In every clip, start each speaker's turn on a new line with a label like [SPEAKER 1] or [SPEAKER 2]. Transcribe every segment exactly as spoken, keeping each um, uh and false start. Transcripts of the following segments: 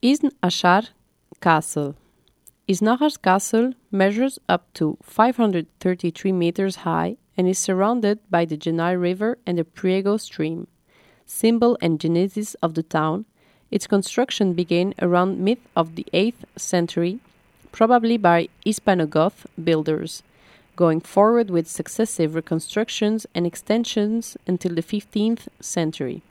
[SPEAKER 1] Izn Ashar Castle. Isnahar's castle measures up to five hundred thirty-three meters high and is surrounded by the Genai River and the Priego stream. Symbol and genesis of the town, its construction began around mid of the eighth century, probably by Hispano-Goth builders, going forward with successive reconstructions and extensions until the fifteenth century.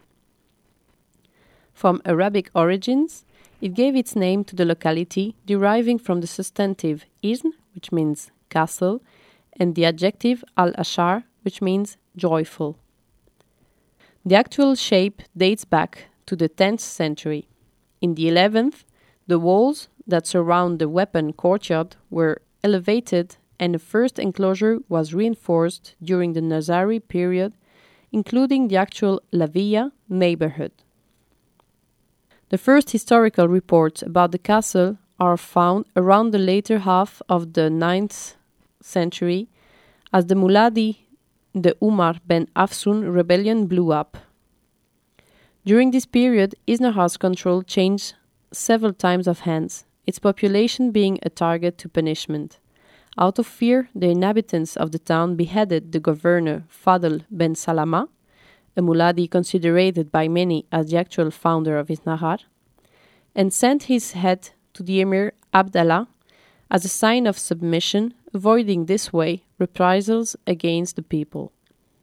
[SPEAKER 1] From Arabic origins, it gave its name to the locality, deriving from the substantive izn, which means castle, and the adjective al-ashar, which means joyful. The actual shape dates back to the tenth century. In the eleventh, the walls that surround the weapon courtyard were elevated and the first enclosure was reinforced during the Nizari period, including the actual La Villa neighborhood. The first historical reports about the castle are found around the later half of the ninth century, as the Muladi the Umar ben Afsun rebellion blew up. During this period, Isnahar's control changed several times of hands, its population being a target to punishment. Out of fear, the inhabitants of the town beheaded the governor Fadl ben Salama, a Muladi considered by many as the actual founder of Isnahar, and sent his head to the emir Abdallah as a sign of submission, avoiding this way reprisals against the people.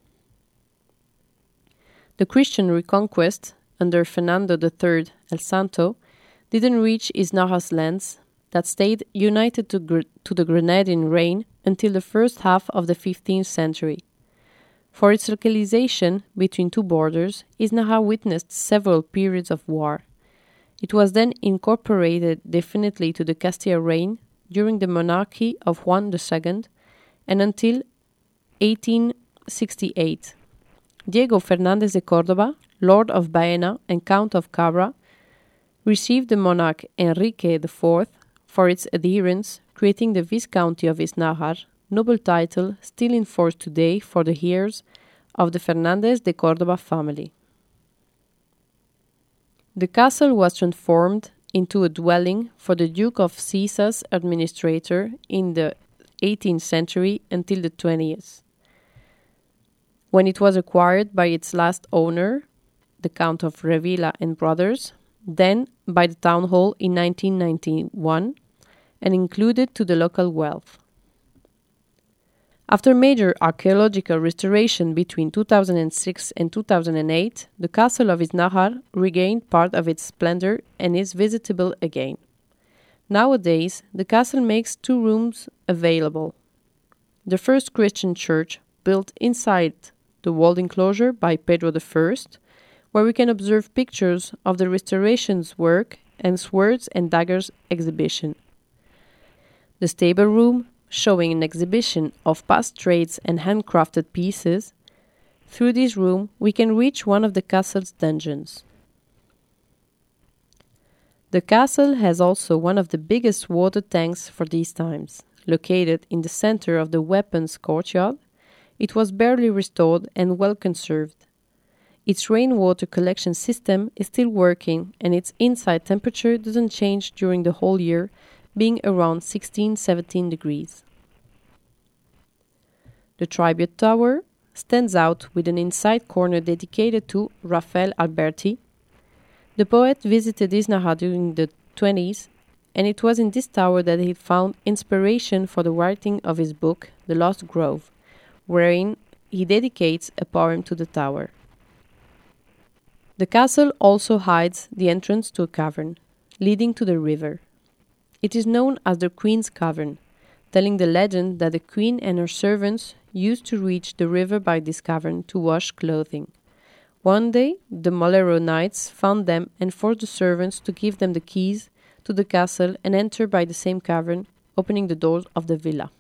[SPEAKER 1] The Christian reconquest under Fernando the Third El Santo didn't reach Isnahar's lands that stayed united to, Gr- to the Grenadian reign until the first half of the fifteenth century. For its localization between two borders, Isnahar witnessed several periods of war. It was then incorporated definitely to the Castile reign during the monarchy of Juan the Second and until eighteen sixty-eight. Diego Fernández de Córdoba, Lord of Baena and Count of Cabra, received the monarch Enrique the Fourth for its adherence, creating the Viscounty of Isnahar, noble title still in force today for the heirs of the Fernández de Córdoba family. The castle was transformed into a dwelling for the Duke of Sisa's administrator in the eighteenth century until the twentieth, when it was acquired by its last owner, the Count of Revilla and Brothers, then by the town hall in nineteen ninety-one, and included to the local wealth. After major archaeological restoration between two thousand six and two thousand eight, the castle of Isnahar regained part of its splendor and is visitable again. Nowadays, the castle makes two rooms available. The first Christian church, built inside the walled enclosure by Pedro the First, where we can observe pictures of the restoration's work and swords and daggers exhibition. The stable room, showing an exhibition of past trades and handcrafted pieces. Through this room, we can reach one of the castle's dungeons. The castle has also one of the biggest water tanks for these times. Located in the center of the weapons courtyard, it was barely restored and well conserved. Its rainwater collection system is still working and its inside temperature doesn't change during the whole year, being around sixteen to seventeen degrees. The tribute tower stands out with an inside corner dedicated to Rafael Alberti. The poet visited Isnahar during the twenties, and it was in this tower that he found inspiration for the writing of his book, The Lost Grove, wherein he dedicates a poem to the tower. The castle also hides the entrance to a cavern, leading to the river. It is known as the Queen's Cavern, telling the legend that the queen and her servants used to reach the river by this cavern to wash clothing. One day, the Molero knights found them and forced the servants to give them the keys to the castle and enter by the same cavern, opening the doors of the villa.